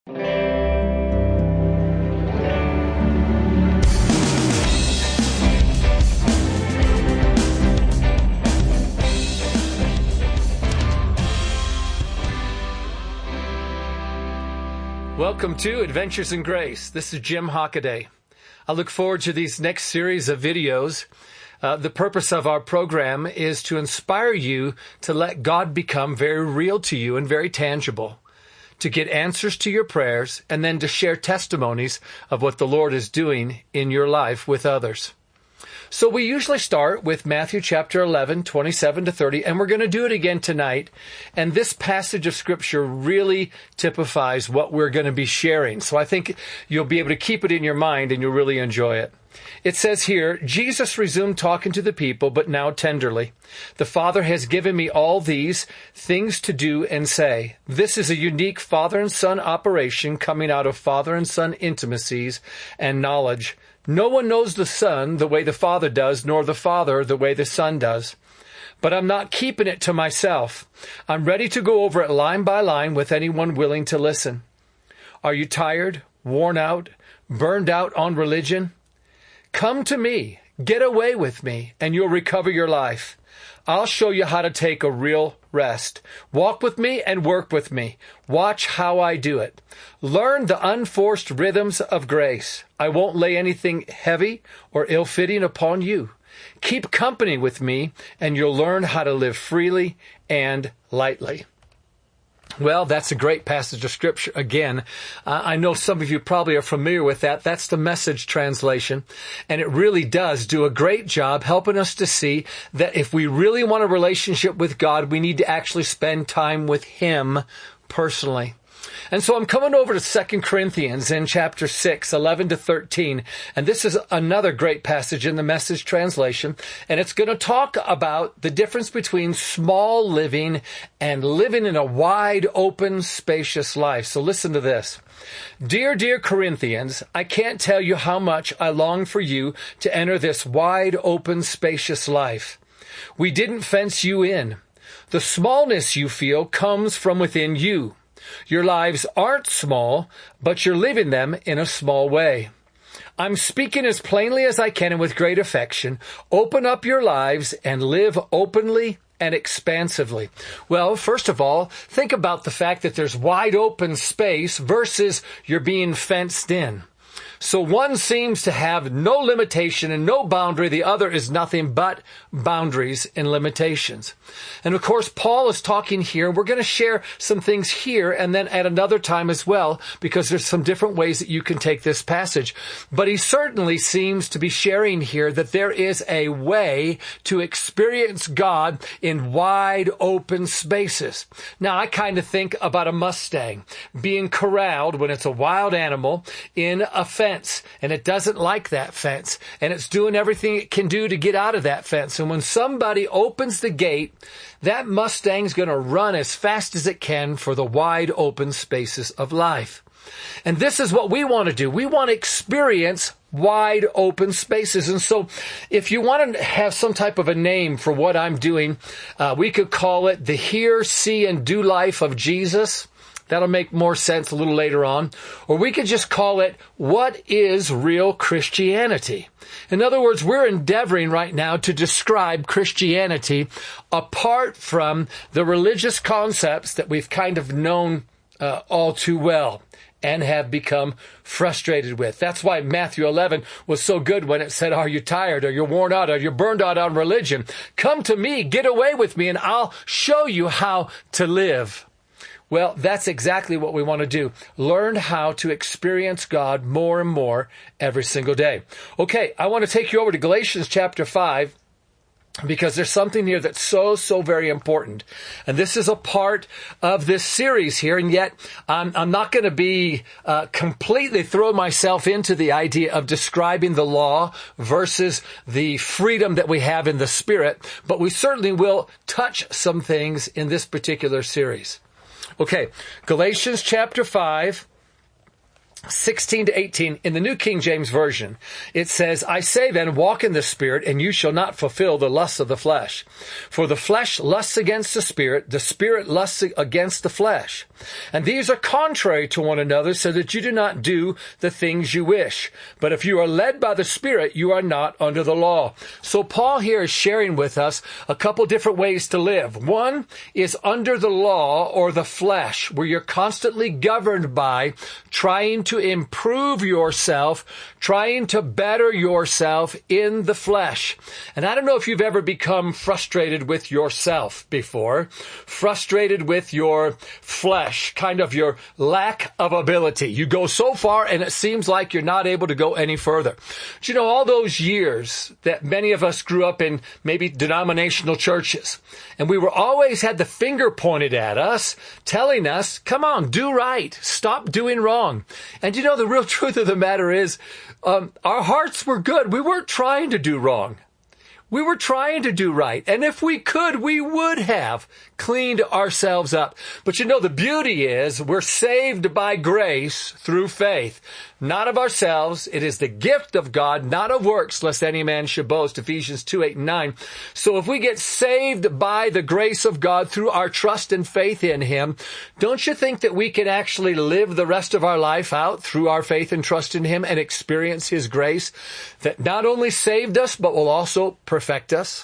Welcome to Adventures in Grace. This is Jim Hockaday. I look forward to these next series of videos. The purpose of our program is to inspire you to let God become very real to you and very tangible, to get answers to your prayers, and then to share testimonies of what the Lord is doing in your life with others. So we usually start with Matthew chapter 11, 27 to 30, and we're going to do it again tonight. And this passage of Scripture really typifies what we're going to be sharing. So I think you'll be able to keep it in your mind and you'll really enjoy it. It says here, Jesus resumed talking to the people, but now tenderly. The Father has given me all these things to do and say. This is a unique father and son operation coming out of father and son intimacies and knowledge. No one knows the Son the way the Father does, nor the Father the way the Son does. But I'm not keeping it to myself. I'm ready to go over it line by line with anyone willing to listen. Are you tired, worn out, burned out on religion? Come to me, get away with me, and you'll recover your life. I'll show you how to take a real rest. Walk with me and work with me. Watch how I do it. Learn the unforced rhythms of grace. I won't lay anything heavy or ill-fitting upon you. Keep company with me, and you'll learn how to live freely and lightly. Well, that's a great passage of Scripture. Again, I know some of you probably are familiar with that. That's the Message translation. And it really does do a great job helping us to see that if we really want a relationship with God, we need to actually spend time with Him personally. And so I'm coming over to 2 Corinthians in chapter 6, 11 to 13. And this is another great passage in the Message translation. And it's going to talk about the difference between small living and living in a wide open, spacious life. So listen to this. Dear Corinthians, I can't tell you how much I long for you to enter this wide open, spacious life. We didn't fence you in. The smallness you feel comes from within you. Your lives aren't small, but you're living them in a small way. I'm speaking as plainly as I can and with great affection. Open up your lives and live openly and expansively. Well, first of all, think about the fact that there's wide open space versus you're being fenced in. So one seems to have no limitation and no boundary. The other is nothing but boundaries and limitations. And of course, Paul is talking here. We're going to share some things here and then at another time as well, because there's some different ways that you can take this passage. But he certainly seems to be sharing here that there is a way to experience God in wide open spaces. Now, I kind of think about a Mustang being corralled when it's a wild animal in a fence. And it doesn't like that fence. And it's doing everything it can do to get out of that fence. And when somebody opens the gate, that Mustang's going to run as fast as it can for the wide open spaces of life. And this is what we want to do. We want to experience wide open spaces. And so if you want to have some type of a name for what I'm doing, we could call it the Hear, See, and Do Life of Jesus. That'll make more sense a little later on. Or we could just call it, what is real Christianity? In other words, we're endeavoring right now to describe Christianity apart from the religious concepts that we've kind of known all too well and have become frustrated with. That's why Matthew 11 was so good when it said, are you tired? Are you worn out? Are you burned out on religion? Come to me, get away with me, and I'll show you how to live. Well, that's exactly what we want to do. Learn how to experience God more and more every single day. Okay, I want to take you over to Galatians chapter 5 because there's something here that's so very important. And this is a part of this series here, and yet I'm not going to be completely throw myself into the idea of describing the law versus the freedom that we have in the Spirit, but we certainly will touch some things in this particular series. Okay, Galatians chapter 5, 16 to 18 in the New King James Version, it says, I say then, walk in the Spirit, and you shall not fulfill the lusts of the flesh. For the flesh lusts against the Spirit lusts against the flesh. And these are contrary to one another, so that you do not do the things you wish. But if you are led by the Spirit, you are not under the law. So Paul here is sharing with us a couple different ways to live. One is under the law or the flesh, where you're constantly governed by trying to improve yourself, trying to better yourself in the flesh. And I don't know if you've ever become frustrated with yourself before, frustrated with your flesh, kind of your lack of ability. You go so far and it seems like you're not able to go any further. But you know, all those years that many of us grew up in maybe denominational churches, and we were always had the finger pointed at us, telling us, come on, do right, stop doing wrong. And you know, the real truth of the matter is, our hearts were good. We weren't trying to do wrong. We were trying to do right. And if we could, we would have cleaned ourselves up. But you know, the beauty is we're saved by grace through faith, not of ourselves. It is the gift of God, not of works, lest any man should boast. Ephesians 2, 8, and 9. So if we get saved by the grace of God through our trust and faith in Him, don't you think that we can actually live the rest of our life out through our faith and trust in Him and experience His grace that not only saved us, but will also perfect us?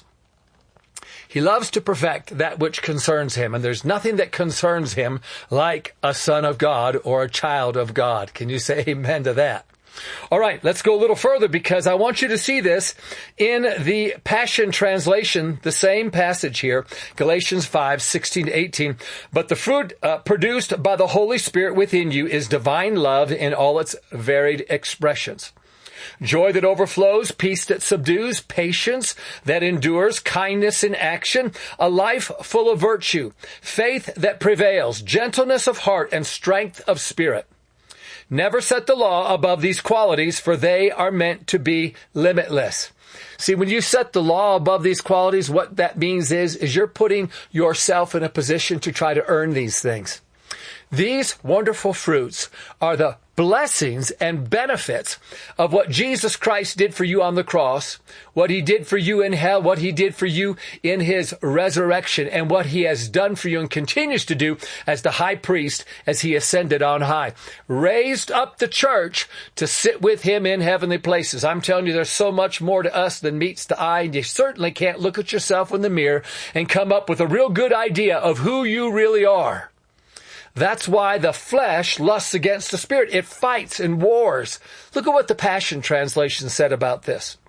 He loves to perfect that which concerns Him, and there's nothing that concerns Him like a son of God or a child of God. Can you say amen to that? All right, let's go a little further, because I want you to see this in the Passion Translation, the same passage here, Galatians 5, 16 to 18. But the fruit produced by the Holy Spirit within you is divine love in all its varied expressions. Joy that overflows, peace that subdues, patience that endures, kindness in action, a life full of virtue, faith that prevails, gentleness of heart, and strength of spirit. Never set the law above these qualities, for they are meant to be limitless. See, when you set the law above these qualities, what that means is you're putting yourself in a position to try to earn these things. These wonderful fruits are the blessings and benefits of what Jesus Christ did for you on the cross, what He did for you in hell, what He did for you in His resurrection, and what He has done for you and continues to do as the high priest as He ascended on high. Raised up the church to sit with Him in heavenly places. I'm telling you, there's so much more to us than meets the eye, and you certainly can't look at yourself in the mirror and come up with a real good idea of who you really are. That's why the flesh lusts against the Spirit. It fights and wars. Look at what the Passion Translation said about this.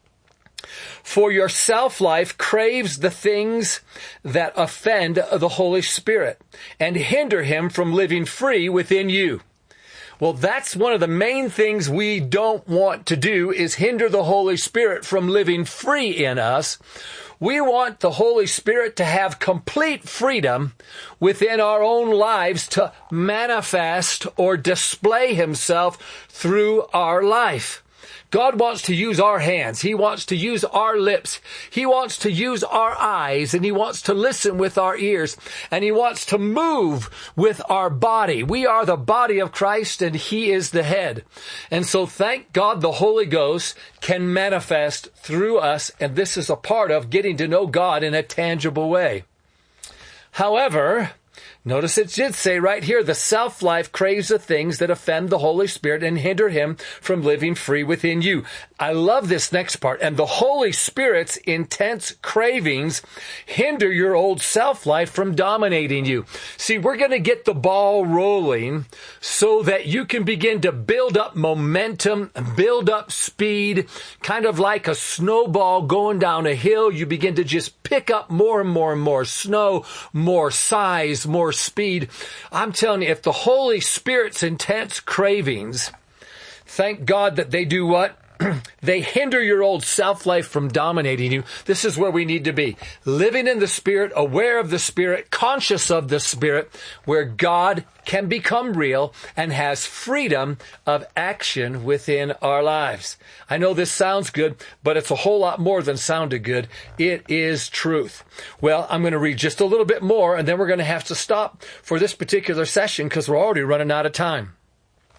For your self-life craves the things that offend the Holy Spirit and hinder Him from living free within you. Well, that's one of the main things we don't want to do, is hinder the Holy Spirit from living free in us. We want the Holy Spirit to have complete freedom within our own lives to manifest or display Himself through our life. God wants to use our hands. He wants to use our lips. He wants to use our eyes, and He wants to listen with our ears, and He wants to move with our body. We are the body of Christ, and He is the head. And so thank God the Holy Ghost can manifest through us, and this is a part of getting to know God in a tangible way. However, notice it did say right here, the self-life craves the things that offend the Holy Spirit and hinder Him from living free within you. I love this next part. And the Holy Spirit's intense cravings hinder your old self-life from dominating you. See, we're going to get the ball rolling so that you can begin to build up momentum, build up speed, kind of like a snowball going down a hill. You begin to just pick up more and more and more snow, more size, more speed. I'm telling you, if the Holy Spirit's intense cravings, thank God that they do what? They hinder your old self-life from dominating you. This is where we need to be. Living in the Spirit, aware of the Spirit, conscious of the Spirit, where God can become real and has freedom of action within our lives. I know this sounds good, but it's a whole lot more than sounded good. It is truth. Well, I'm going to read just a little bit more, and then we're going to have to stop for this particular session because we're already running out of time.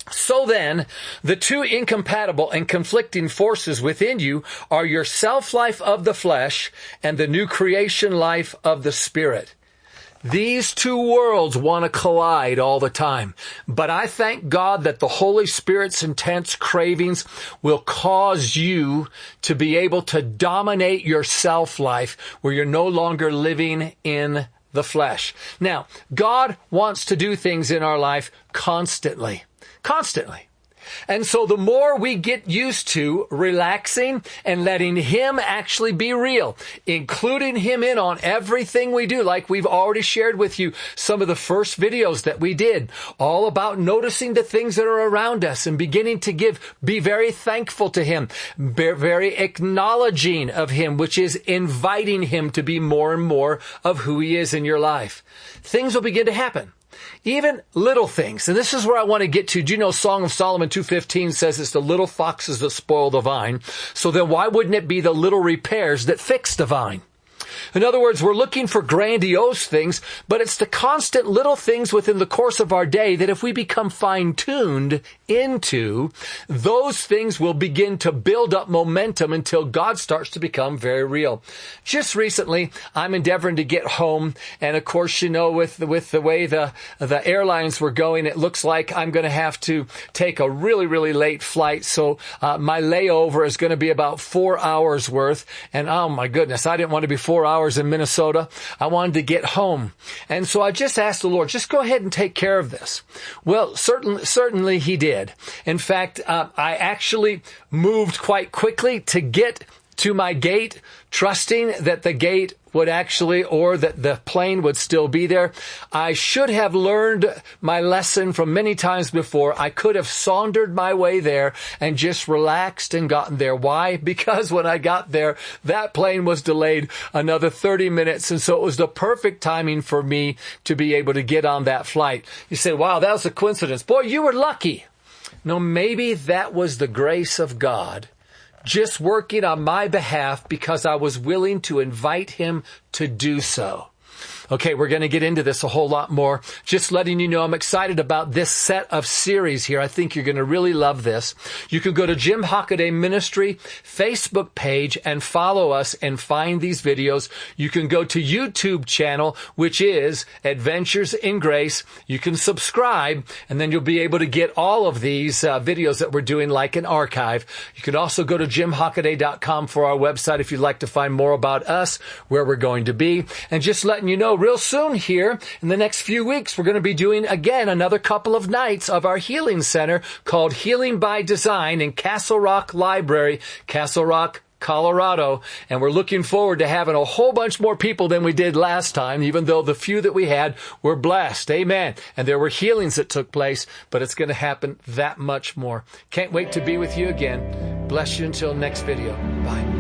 So then, the two incompatible and conflicting forces within you are your self-life of the flesh and the new creation life of the Spirit. These two worlds want to collide all the time. But I thank God that the Holy Spirit's intense cravings will cause you to be able to dominate your self-life where you're no longer living in the flesh. Now, God wants to do things in our life constantly. Constantly. And so the more we get used to relaxing and letting Him actually be real, including Him in on everything we do, like we've already shared with you some of the first videos that we did, all about noticing the things that are around us and beginning to be very thankful to Him, very acknowledging of Him, which is inviting Him to be more and more of who He is in your life. Things will begin to happen. Even little things. And this is where I want to get to. Do you know Song of Solomon 2:15 says it's the little foxes that spoil the vine. So then why wouldn't it be the little repairs that fix the vine? In other words, we're looking for grandiose things, but it's the constant little things within the course of our day that if we become fine-tuned into, those things will begin to build up momentum until God starts to become very real. Just recently, I'm endeavoring to get home, and of course, you know, with the way the airlines were going, it looks like I'm going to have to take a really, really late flight. So my layover is going to be about 4 hours worth, and oh my goodness, I didn't want to be 4 hours in Minnesota. I wanted to get home. And so I just asked the Lord, just go ahead and take care of this. Well, certainly He did. In fact, I actually moved quite quickly to get to my gate, trusting that the gate would actually, or that the plane would still be there. I should have learned my lesson from many times before. I could have sauntered my way there and just relaxed and gotten there. Why? Because when I got there, that plane was delayed another 30 minutes. And so it was the perfect timing for me to be able to get on that flight. You say, wow, that was a coincidence. Boy, you were lucky. No, maybe that was the grace of God just working on my behalf because I was willing to invite Him to do so. Okay, we're going to get into this a whole lot more. Just letting you know I'm excited about this set of series here. I think you're going to really love this. You can go to Jim Hockaday Ministry Facebook page and follow us and find these videos. You can go to YouTube channel, which is Adventures in Grace. You can subscribe, and then you'll be able to get all of these videos that we're doing like an archive. You can also go to jimhockaday.com for our website if you'd like to find more about us, where we're going to be. And just letting you know, real soon here, in the next few weeks, we're going to be doing, again, another couple of nights of our healing center called Healing by Design in Castle Rock Library, Castle Rock, Colorado. And we're looking forward to having a whole bunch more people than we did last time, even though the few that we had were blessed. Amen. And there were healings that took place, but it's going to happen that much more. Can't wait to be with you again. Bless you until next video. Bye.